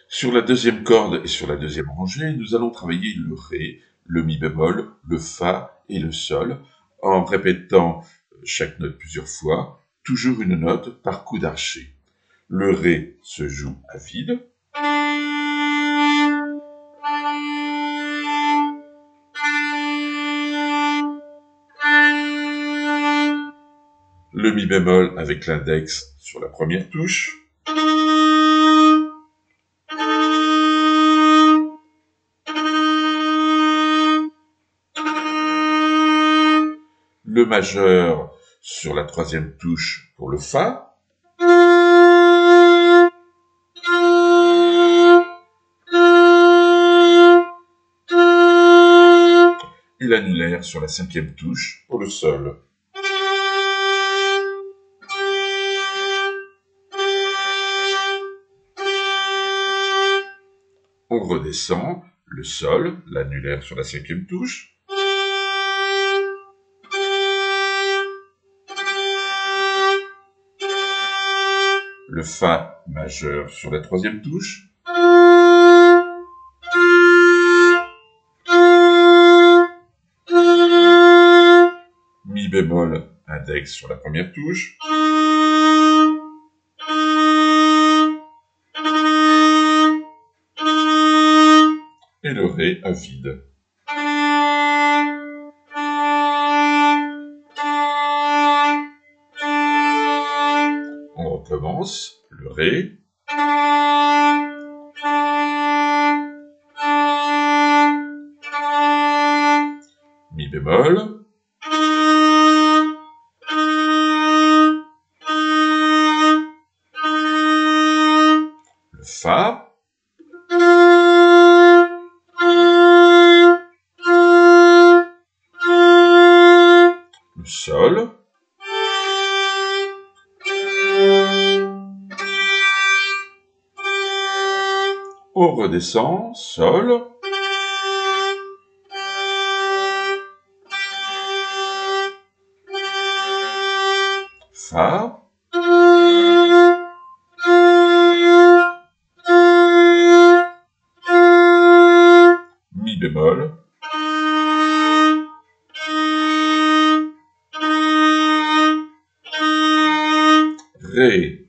Sur la deuxième corde et sur la deuxième rangée, nous allons travailler le Ré, le Mi bémol, le Fa et le Sol, en répétant chaque note plusieurs fois, toujours une note par coup d'archet. Le Ré se joue à vide. Le Mi bémol avec l'index sur la première touche. Le majeur sur la troisième touche pour le Fa. Et l'annulaire sur la cinquième touche pour le Sol. On redescend, le Sol, l'annulaire sur la cinquième touche. Le Fa majeur sur la troisième touche. Mi bémol index sur la première touche. Et le Ré à vide. On recommence, le Ré. Mi bémol. Le Fa. Le Sol. On redescend, Sol. Fa. Mi bémol. Ré.